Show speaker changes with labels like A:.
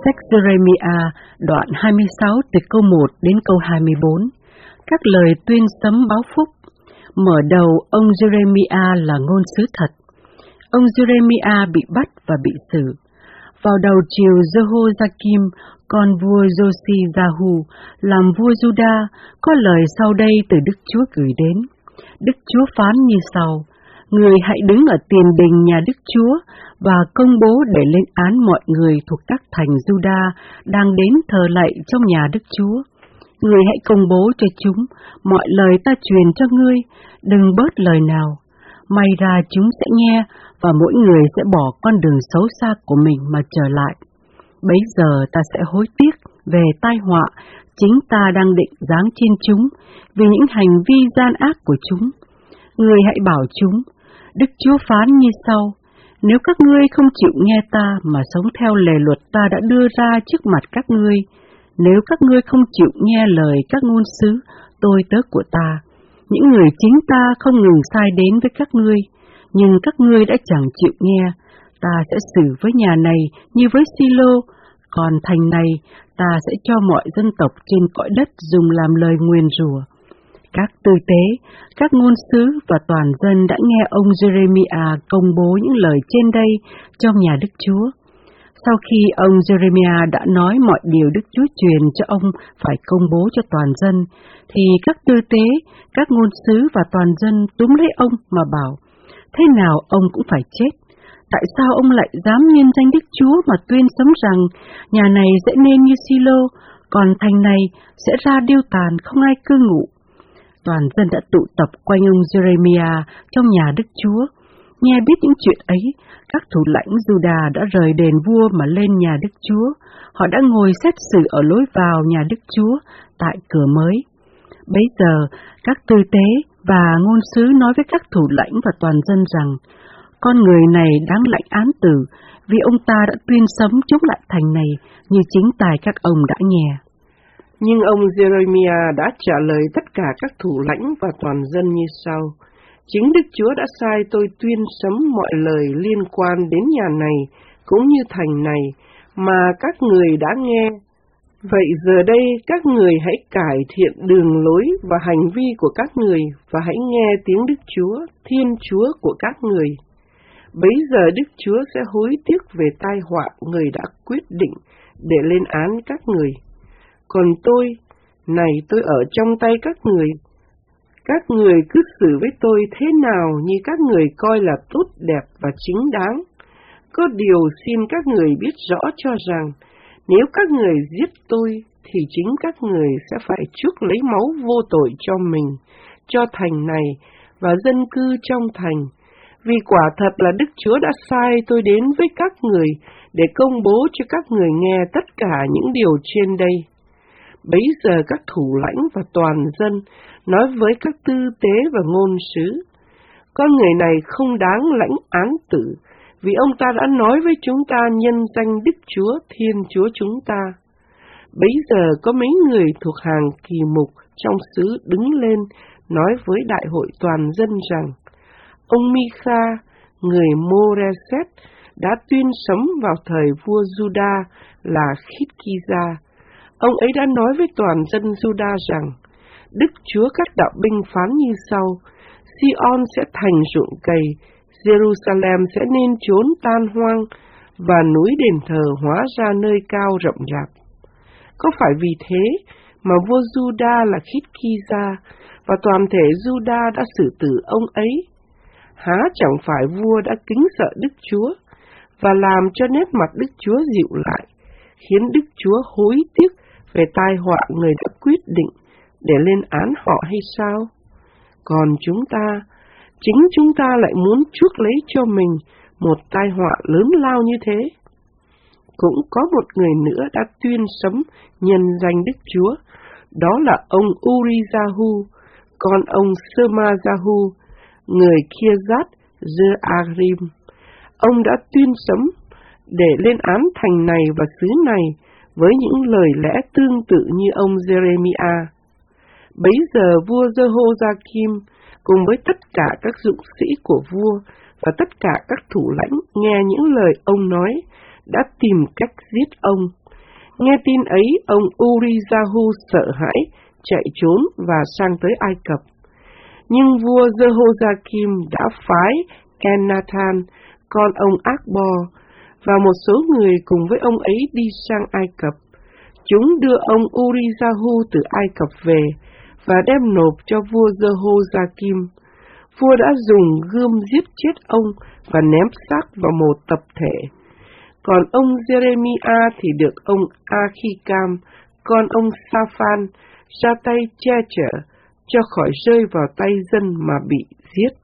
A: Sách Jeremiah đoạn 26 từ câu 1 đến câu 24. Các lời tuyên sấm báo phúc. Mở đầu ông Jeremiah là ngôn sứ thật. Ông Jeremiah bị bắt và bị xử. Vào đầu chiều Jehoiakim, con vua Josiah làm vua Juda, có lời sau đây từ Đức Chúa gửi đến. Đức Chúa phán như sau: Người hãy đứng ở tiền đình nhà Đức Chúa và công bố để lên án mọi người thuộc các thành Juda đang đến thờ lạy trong nhà Đức Chúa. Người hãy công bố cho chúng mọi lời ta truyền cho ngươi, đừng bớt lời nào. May ra chúng sẽ nghe và mỗi người sẽ bỏ con đường xấu xa của mình mà trở lại. Bấy giờ ta sẽ hối tiếc về tai họa chính ta đang định giáng trên chúng vì những hành vi gian ác của chúng. Người hãy bảo chúng: Đức Chúa phán như sau: Nếu các ngươi không chịu nghe ta mà sống theo lề luật ta đã đưa ra trước mặt các ngươi, nếu các ngươi không chịu nghe lời các ngôn sứ tôi tớ của ta, những người chính ta không ngừng sai đến với các ngươi, nhưng các ngươi đã chẳng chịu nghe, ta sẽ xử với nhà này như với Silo, còn thành này ta sẽ cho mọi dân tộc trên cõi đất dùng làm lời nguyền rủa. Các tư tế, các ngôn sứ và toàn dân đã nghe ông Jeremiah công bố những lời trên đây trong nhà Đức Chúa. Sau khi ông Jeremiah đã nói mọi điều Đức Chúa truyền cho ông phải công bố cho toàn dân, thì các tư tế, các ngôn sứ và toàn dân túm lấy ông mà bảo: Thế nào ông cũng phải chết. Tại sao ông lại dám nhân danh Đức Chúa mà tuyên sấm rằng nhà này sẽ nên như Silo, còn thành này sẽ ra điêu tàn không ai cư ngụ? Toàn dân đã tụ tập quanh ông Jeremiah trong nhà Đức Chúa. Nghe biết những chuyện ấy, các thủ lãnh Juda đã rời đền vua mà lên nhà Đức Chúa. Họ đã ngồi xét xử ở lối vào nhà Đức Chúa tại cửa mới. Bấy giờ, các tư tế và ngôn sứ nói với các thủ lãnh và toàn dân rằng: Con người này đáng lãnh án tử, vì ông ta đã tuyên sấm chống lại thành này như chính tài các ông đã nghe.
B: Nhưng ông Jeremiah đã trả lời tất cả các thủ lãnh và toàn dân như sau: Chính Đức Chúa đã sai tôi tuyên sấm mọi lời liên quan đến nhà này cũng như thành này mà các người đã nghe. Vậy giờ đây các người hãy cải thiện đường lối và hành vi của các người và hãy nghe tiếng Đức Chúa, Thiên Chúa của các người. Bấy giờ Đức Chúa sẽ hối tiếc về tai họa người đã quyết định để lên án các người. Còn tôi, này tôi ở trong tay các người cứ xử với tôi thế nào như các người coi là tốt đẹp và chính đáng. Có điều xin các người biết rõ cho rằng, nếu các người giết tôi, thì chính các người sẽ phải chuốc lấy máu vô tội cho mình, cho thành này và dân cư trong thành. Vì quả thật là Đức Chúa đã sai tôi đến với các người để công bố cho các người nghe tất cả những điều trên đây. Bấy giờ các thủ lãnh và toàn dân nói với các tư tế và ngôn sứ: Con người này không đáng lãnh án tử, vì ông ta đã nói với chúng ta nhân danh Đức Chúa, Thiên Chúa chúng ta. Bấy giờ có mấy người thuộc hàng kỳ mục trong xứ đứng lên nói với đại hội toàn dân rằng: Ông Micha, người Moreset, đã tuyên sấm vào thời vua Juda là Khitkiza. Ông ấy đã nói với toàn dân Juda rằng: Đức Chúa các đạo binh phán như sau: Sion sẽ thành ruộng cày, Jerusalem sẽ nên chốn tan hoang, và núi đền thờ hóa ra nơi cao rậm rạp. Có phải vì thế mà vua Juda là Khitkiza và toàn thể Juda đã xử tử ông ấy? Há chẳng phải vua đã kính sợ Đức Chúa và làm cho nét mặt Đức Chúa dịu lại, khiến Đức Chúa hối tiếc về tai họa người đã quyết định để lên án họ hay sao? Còn chính chúng ta lại muốn chuốc lấy cho mình một tai họa lớn lao như thế. Cũng có một người nữa đã tuyên sấm nhân danh Đức Chúa, đó là ông Urijahu, con ông Semajahu, người Kirzat Jearim. Ông đã tuyên sấm để lên án thành này và xứ này với những lời lẽ tương tự như ông Jeremiah. Bấy giờ vua Jehoiakim cùng với tất cả các dũng sĩ của vua và tất cả các thủ lãnh nghe những lời ông nói đã tìm cách giết ông, Nghe tin ấy, ông Urijahu sợ hãi, chạy trốn và sang tới Ai Cập. Nhưng vua Jehoiakim đã phái Elnathan, con ông Akbor, và một số người cùng với ông ấy đi sang Ai Cập. Chúng đưa ông Urijahu từ Ai Cập về và đem nộp cho vua Jehoiakim. Vua đã dùng gươm giết chết ông và ném xác vào một tập thể. Còn ông Jeremia thì được ông Ahikam, con ông Shaphan, ra tay che chở, cho khỏi rơi vào tay dân mà bị giết.